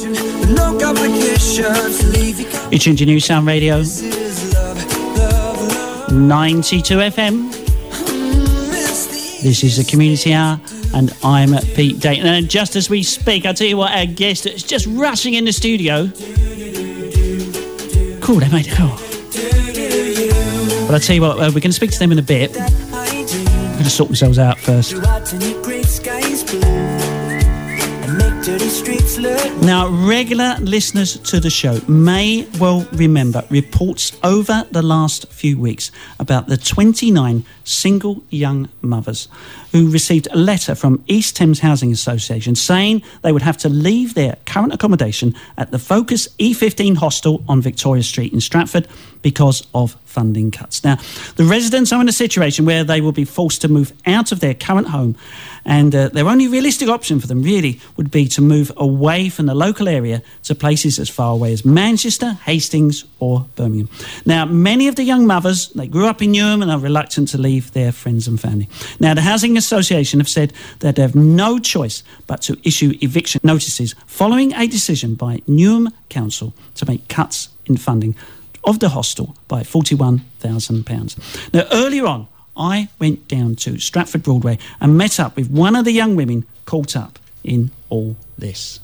You tuned to New Sound Radio 92 FM. This is the Community Hour, and I'm Pete Dayton. And just as we speak, I'll tell you what, our guest is just rushing in the studio. Cool, they made a call. But I'll tell you what, we're going to speak to them in a bit. I'm going to sort themselves out first. Now, regular listeners to the show may well remember reports over the last few weeks about the 29 single young mothers who received a letter from East Thames Housing Association saying they would have to leave their current accommodation at the Focus E15 hostel on Victoria Street in Stratford because of funding cuts. Now, the residents are in a situation where they will be forced to move out of their current home, and their only realistic option for them really would be to move away from the local area to places as far away as Manchester, Hastings or Birmingham. Now, many of the young mothers, they grew up in Newham and are reluctant to leave their friends and family. Now, the Housing Association have said that they have no choice but to issue eviction notices following a decision by Newham Council to make cuts in funding of the hostel by £41,000. Now, earlier on, I went down to Stratford Broadway and met up with one of the young women caught up in all this.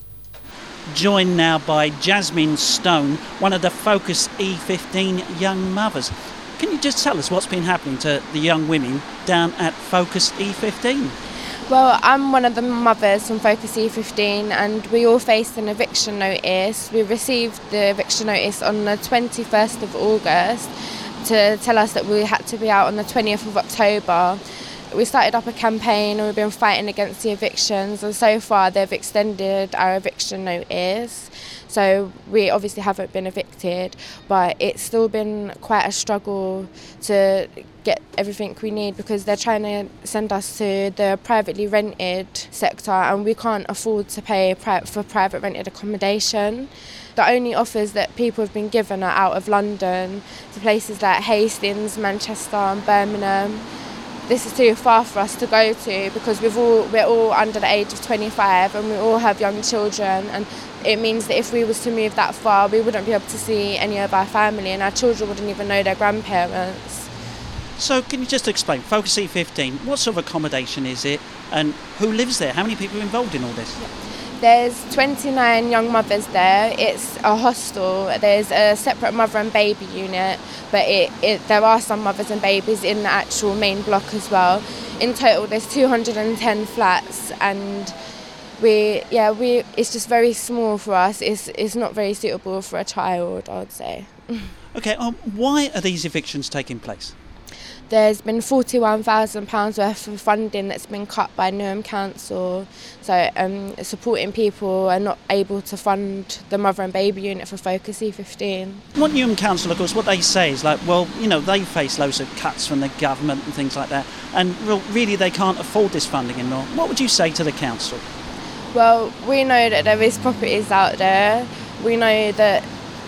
Joined now by Jasmine Stone, one of the Focus E15 young mothers. Can you just tell us what's been happening to the young women down at Focus E15? Well, I'm one of the mothers from Focus E15 and we all faced an eviction notice. We received the eviction notice on the 21st of August to tell us that we had to be out on the 20th of October. We started up a campaign and we've been fighting against the evictions, and so far they've extended our eviction notice. So we obviously haven't been evicted, but it's still been quite a struggle to get everything we need because they're trying to send us to the privately rented sector and we can't afford to pay for private rented accommodation. The only offers that people have been given are out of London to places like Hastings, Manchester and Birmingham. This is too far for us to go to because we're all under the age of 25 and we all have young children, and it means that if we was to move that far we wouldn't be able to see any of our family and our children wouldn't even know their grandparents. So can you just explain, Focus E15, what sort of accommodation is it and who lives there? How many people are involved in all this? Yeah. There's 29 young mothers there. It's a hostel. There's a separate mother and baby unit, but there are some mothers and babies in the actual main block as well. In total, there's 210 flats, and it's just very small for us. It's not very suitable for a child, I'd say. Okay, why are these evictions taking place? There's been £41,000 worth of funding that's been cut by Newham Council, so supporting people are not able to fund the mother and baby unit for Focus E15. What Newham Council, of course, what they say is like, well, you know, they face loads of cuts from the government and things like that, and really they can't afford this funding anymore. What would you say to the council? Well, we know that there is properties out there. We know that,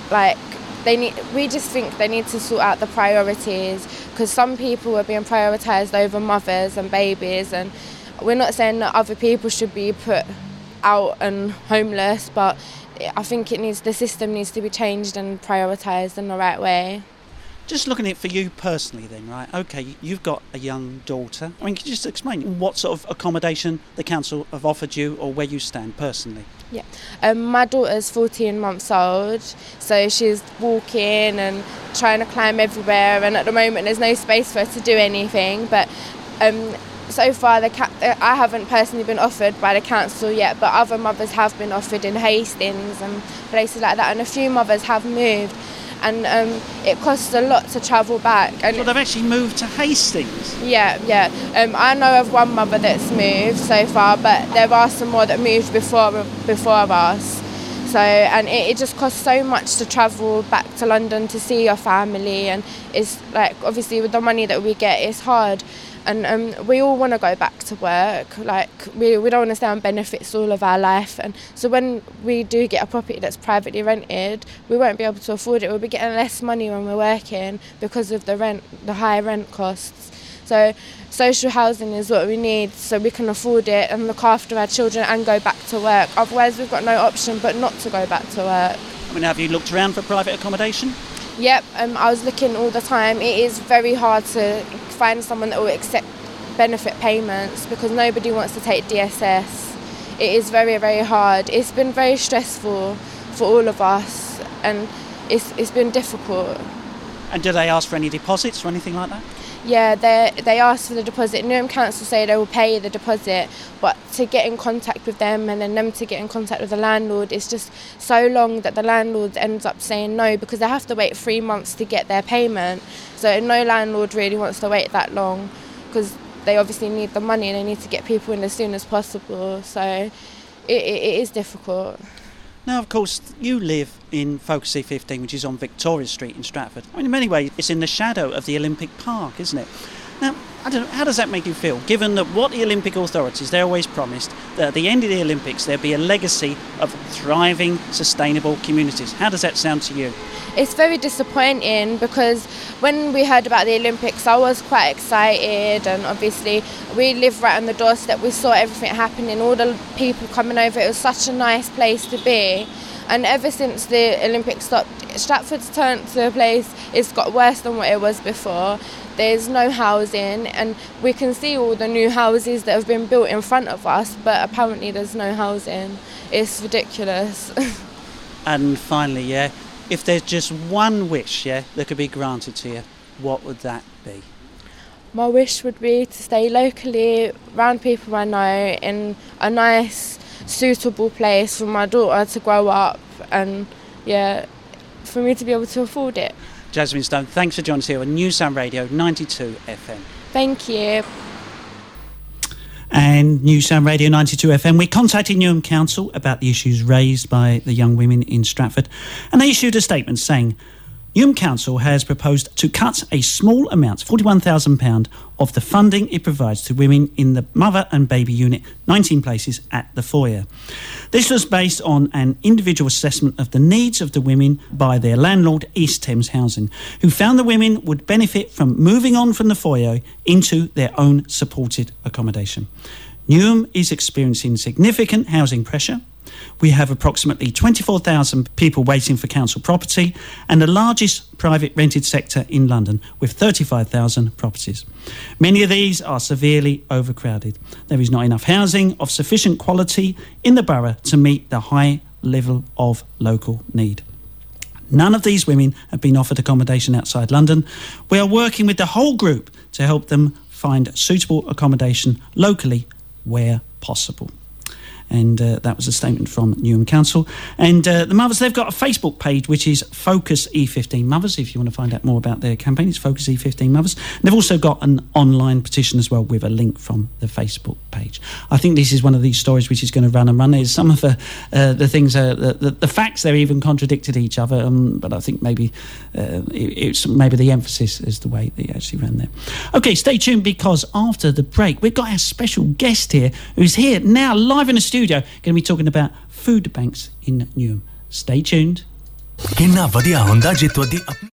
we just think they need to sort out the priorities because some people are being prioritised over mothers and babies, and we're not saying that other people should be put out and homeless, but I think the system needs to be changed and prioritised in the right way. Just looking at it for you personally then, right? Okay, you've got a young daughter. I mean, can you just explain what sort of accommodation the council have offered you or where you stand personally? Yeah, my daughter's 14 months old, so she's walking and trying to climb everywhere, and at the moment there's no space for her to do anything, but so far I haven't personally been offered by the council yet, but other mothers have been offered in Hastings and places like that, and a few mothers have moved. And it costs a lot to travel back. And so they've actually moved to Hastings? Yeah. I know of one mother that's moved so far, but there are some more that moved before us. So, and it just costs so much to travel back to London to see your family, and it's like, obviously with the money that we get, it's hard. And we all want to go back to work. Like we don't want to stay on benefits all of our life. And so when we do get a property that's privately rented, we won't be able to afford it. We'll be getting less money when we're working because of the rent, the high rent costs. So social housing is what we need so we can afford it and look after our children and go back to work. Otherwise we've got no option but not to go back to work. I mean, have you looked around for private accommodation? Yep, I was looking all the time. It is very hard to find someone that will accept benefit payments because nobody wants to take DSS. It is very, very hard. It's been very stressful for all of us and it's been difficult. And do they ask for any deposits or anything like that? Yeah, they ask for the deposit. Newham Council say they will pay the deposit, but to get in contact with them and then them to get in contact with the landlord, it's just so long that the landlord ends up saying no because they have to wait 3 months to get their payment. So no landlord really wants to wait that long because they obviously need the money and they need to get people in as soon as possible. So it is difficult. Now, of course, you live in Focus E15, which is on Victoria Street in Stratford. I mean, in many ways, it's in the shadow of the Olympic Park, isn't it? Now, I don't know, how does that make you feel, given that what the Olympic authorities, they always promised, that at the end of the Olympics, there'd be a legacy of thriving, sustainable communities? How does that sound to you? It's very disappointing because when we heard about the Olympics, I was quite excited, and obviously we live right on the doorstep. We saw everything happening, all the people coming over. It was such a nice place to be. And ever since the Olympics stopped, Stratford's turned to a place, it's got worse than what it was before. There's no housing, and we can see all the new houses that have been built in front of us, but apparently there's no housing. It's ridiculous. And finally, yeah, if there's just one wish, yeah, that could be granted to you, what would that be? My wish would be to stay locally, around people I know, in a nice, suitable place for my daughter to grow up and, yeah, for me to be able to afford it. Jasmine Stone, thanks for joining us here on New Sound Radio 92 FM. Thank you. And New Sound Radio 92 FM, we contacted Newham Council about the issues raised by the young women in Stratford, and they issued a statement saying Newham Council has proposed to cut a small amount, £41,000, of the funding it provides to women in the mother and baby unit, 19 places at the foyer. This was based on an individual assessment of the needs of the women by their landlord, East Thames Housing, who found the women would benefit from moving on from the foyer into their own supported accommodation. Newham is experiencing significant housing pressure. We have approximately 24,000 people waiting for council property and the largest private rented sector in London with 35,000 properties. Many of these are severely overcrowded. There is not enough housing of sufficient quality in the borough to meet the high level of local need. None of these women have been offered accommodation outside London. We are working with the whole group to help them find suitable accommodation locally where possible. And that was a statement from Newham Council. And the mothers, they've got a Facebook page, which is Focus E15 Mothers. If you want to find out more about their campaign, it's Focus E15 Mothers. And they've also got an online petition as well with a link from the Facebook page. I think this is one of these stories which is going to run and run. There's some of the things, the facts, they're even contradicted each other. But I think maybe it's maybe the emphasis is the way they actually ran there. OK, stay tuned, because after the break, we've got our special guest here who's here now live in the studio. Going to be talking about food banks in Newham. Stay tuned.